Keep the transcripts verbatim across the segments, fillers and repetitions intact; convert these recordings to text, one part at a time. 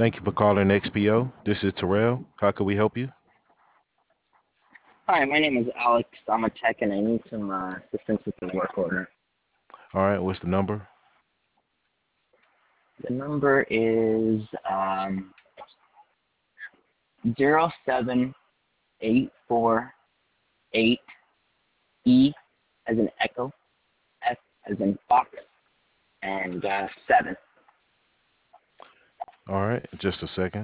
Thank you for calling X P O. This is Terrell. How can we help you? Hi, my name is Alex. I'm a tech and I need some uh, assistance with the work order. All right, what's the number? The number is um, zero seven eight four eight E as in echo, F as in fox, and uh, seven. All right, just a second.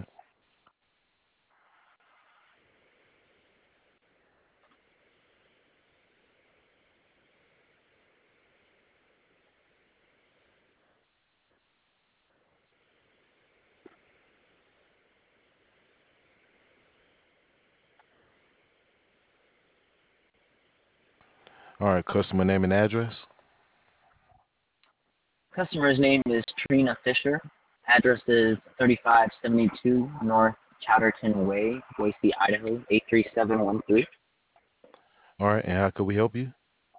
All right, customer name and address. Customer's name is Trina Fisher. Address is thirty-five seventy-two North Chatterton Way, Boise, Idaho, eight three seven one three. All right, and how can we help you?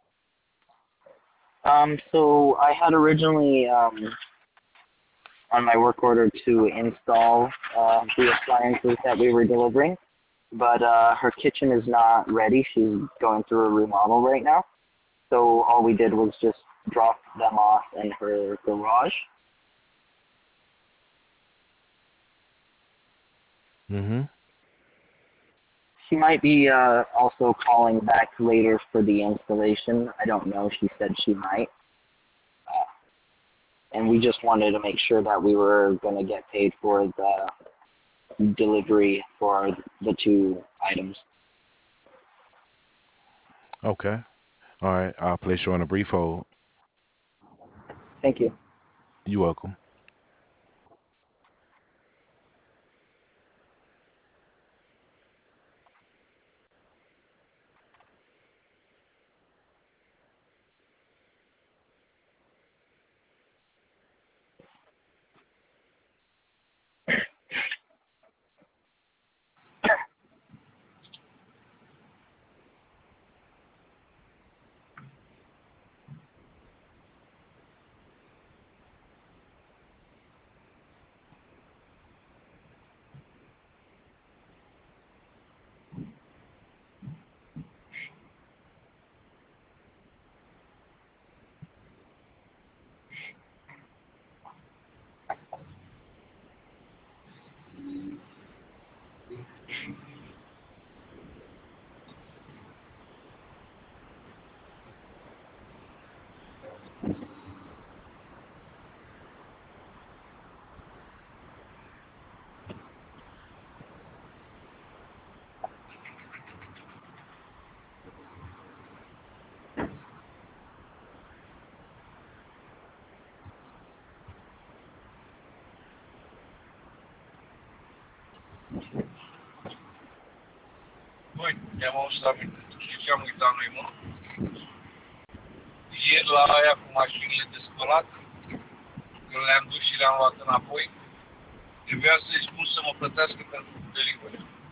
Um, so I had originally um, on my work order to install uh, the appliances that we were delivering, but uh, her kitchen is not ready. She's going through a remodel right now. So all we did was just drop them off in her garage. Mm-hmm. She might be uh, also calling back later for the installation. I don't know. She said she might. Uh, and we just wanted to make sure that we were going to get paid for the delivery for the two items. Okay. All right, I'll place you on a brief hold. Thank you. You're welcome. Băi, i-am auzit aminte. Știi ce am uitat noi, mă? Ieri la aia cu mașinile de spălat, când le-am dus și le-am luat înapoi, trebuia să-i spun să mă plătească pentru delivery.